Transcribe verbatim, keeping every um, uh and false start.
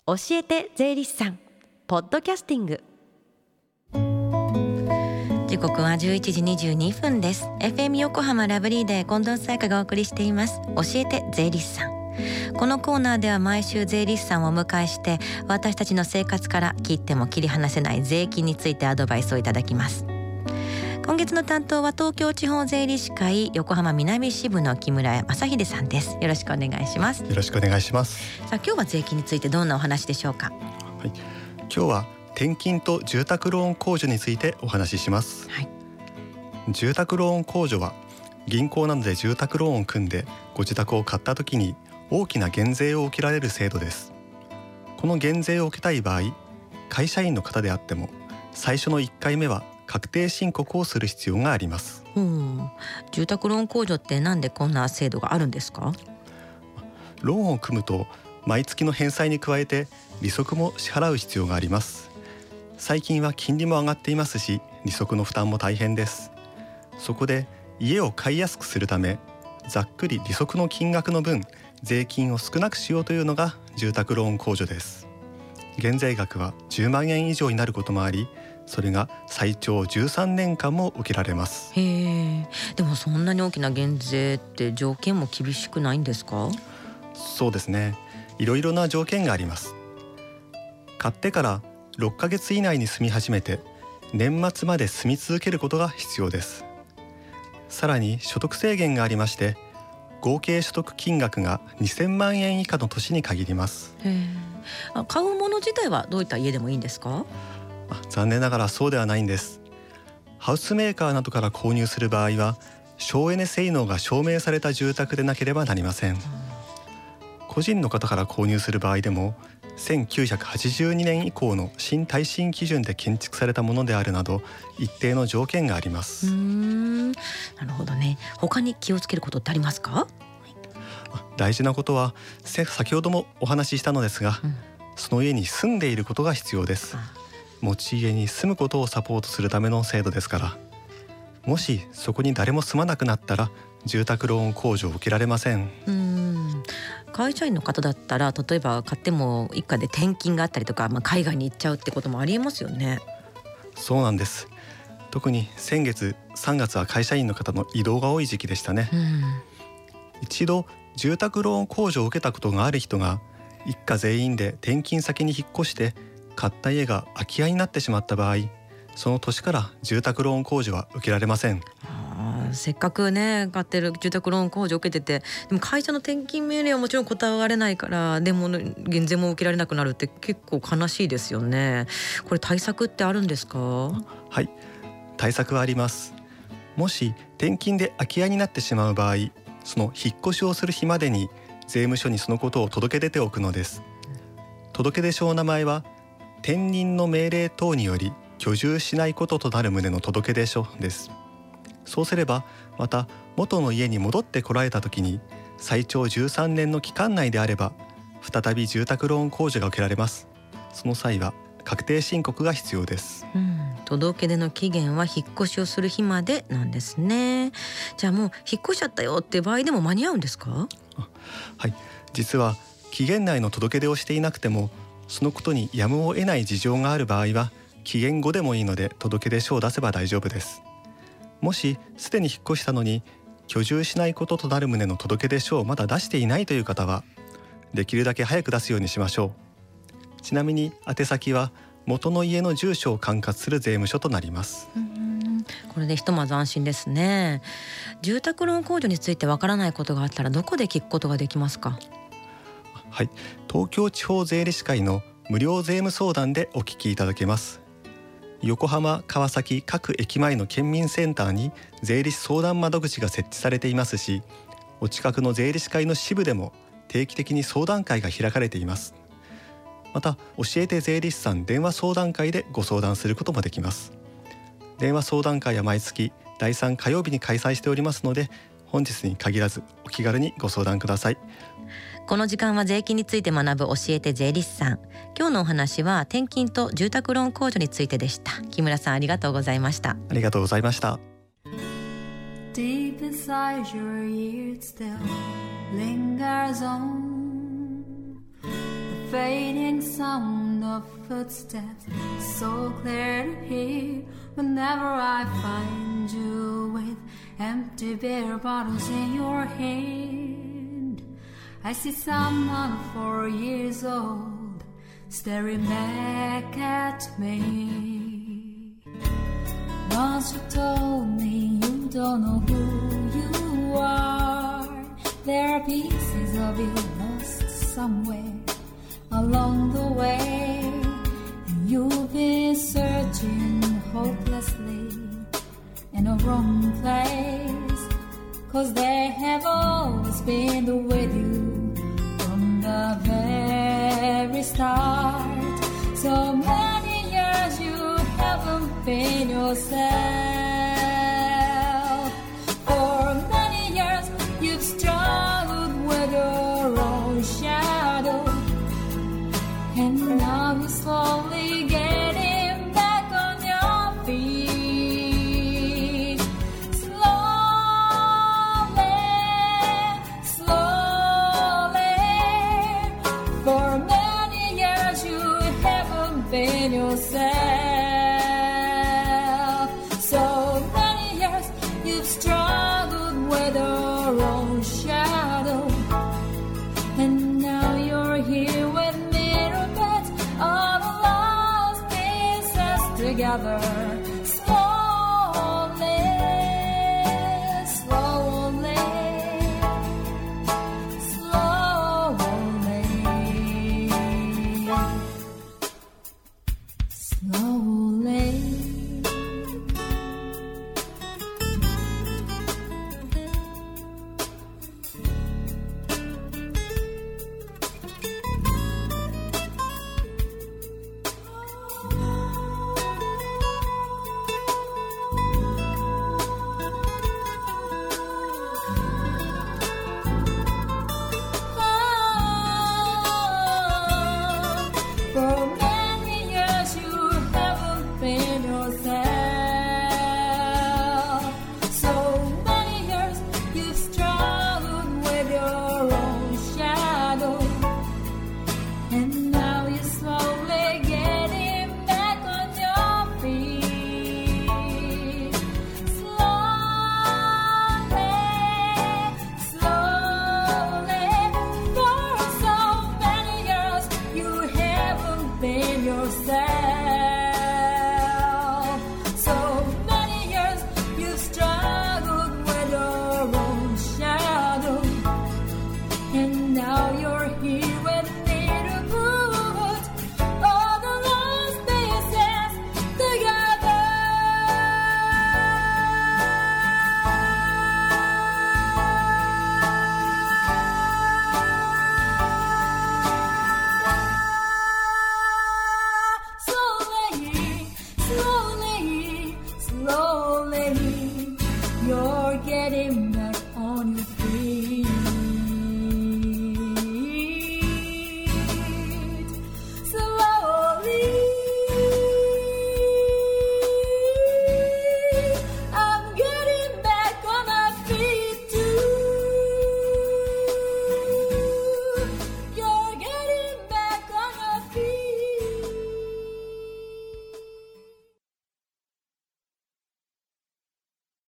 教えて税理士さんポッドキャスティング。時刻はじゅういちじにじゅうにふんです。 エフエム 横浜ラブリーで近藤沙耶香がお送りしています教えて税理士さん。このコーナーでは毎週税理士さんをお迎えして私たちの生活から切っても切り離せない税金についてアドバイスをいただきます。今月の担当は東京地方税理士会横浜南支部の木村正秀さんです。よろしくお願いします。 よろしくお願いします。 さあ今日は税金についてどんなお話でしょうか。 はい、今日は転勤と住宅ローン控除についてお話しします。 はい、 住宅ローン控除は銀行などで住宅ローンを組んでご自宅を買った時に大きな減税を受けられる制度です。この減税を受けたい場合、会社員の方であっても最初のいっかいめは確定申告をする必要があります。 うん、住宅ローン控除ってなんでこんな制度があるんですか。 ローンを組むと毎月の返済に加えて利息も支払う必要があります。最近は金利も上がっていますし、利息の負担も大変です。そこで家を買いやすくするため、ざっくり利息の金額の分税金を少なくしようというのが住宅ローン控除です。減税額はじゅうまんえん以上になることもあり、それが最長じゅうさんねんかんも受けられます。 へえ、でもそんなに大きな減税って条件も厳しくないんですか。 そうですね、いろいろな条件があります。買ってからろっかげつ以内に住み始めて年末まで住み続けることが必要です。さらに所得制限がありまして、合計所得金額がにせんまんえん以下の年に限ります。 へえ、あ、買うもの自体はどういった家でもいいんですか。 あ、残念ながらそうではないんです。ハウスメーカーなどから購入する場合は省エネ性能が証明された住宅でなければなりません。個人の方から購入する場合でもせんきゅうひゃくはちじゅうにねん以降の新耐震基準で建築されたものであるなど一定の条件があります。 うーん、なるほどね。他に気をつけることってありますか。 大事なことは先ほどもお話ししたのですが、うん、その家に住んでいることが必要です。持ち家に住むことをサポートするための制度ですから、もしそこに誰も住まなくなったら住宅ローン控除を受けられません。 うーん、会社員の方だったら例えば買っても一家で転勤があったりとか、まあ、海外に行っちゃうってこともありえますよね。 そうなんです。特に先月さんがつは会社員の方の移動が多い時期でしたね。うん、一度住宅ローン控除を受けたことがある人が一家全員で転勤先に引っ越して買った家が空き家になってしまった場合、その年から住宅ローン控除は受けられません。 あ、せっかくね買ってる住宅ローン控除を受けてて、でも会社の転勤命令はもちろん断れないから、でも減税も受けられなくなるって結構悲しいですよね。これ対策ってあるんですか。 はい、対策はあります。もし転勤で空き家になってしまう場合、その引っ越しをする日までに税務署にそのことを届け出ておくのです。届出書の名前は転任の命令等により居住しないこととなる旨の届出書です。そうすればまた元の家に戻ってこられた時に最長じゅうさんねんの期間内であれば再び住宅ローン控除が受けられます。その際は確定申告が必要です。 うん、届け出の期限は引っ越しをする日までなんですね。じゃあもう引っ越しちゃったよって場合でも間に合うんですか。 はい、実は期限内の届け出をしていなくてもそのことにやむを得ない事情がある場合は期限後でもいいので届け出書を出せば大丈夫です。もしすでに引っ越したのに居住しないこととなる旨の届け出書をまだ出していないという方はできるだけ早く出すようにしましょう。ちなみに宛先は元の家の住所を管轄する税務署となります。 うん、これでひとまず安心ですね。住宅ローン控除についてわからないことがあったらどこで聞くことができますか。 はい、東京地方税理士会の無料税務相談でお聞きいただけます。横浜、川崎各駅前の県民センターに税理士相談窓口が設置されていますし、お近くの税理士会の支部でも定期的に相談会が開かれています。また教えて税理士さん電話相談会でご相談することもできます。電話相談会は毎月だいさん火曜日に開催しておりますので、本日に限らずお気軽にご相談ください。 この時間は税金について学ぶ教えて税理士さん。今日のお話は転勤と住宅ローン控除についてでした。木村さんありがとうございました。 ありがとうございました。 Deep inside your ears still lingers on the fading sound of footsteps, so clear to hear whenever I find you with empty beer bottles in your hand. I see someone four years old staring back at me. Once you told me you don't know who you are. There are pieces of you lost somewhere along the way, and you've been searching hopelessly in a wrong place, 'cause they have always been with you from the very start. So many years you haven't been yourself. For many years you've struggled with your own shadow, and now you're slowly getting back on your feet. Slowly, slowly. For many years you haven't been yourself. So many years you've struggled with your own shadow, and now you're here with me, all the lost pieces together. Slowly, slowly, slowly, slowly. For many years you haven't been yourself. So many years you've struggled with your own shadow, and now you're slowly getting back on your feet. Slowly, slowly. For so many years you haven't been yourself.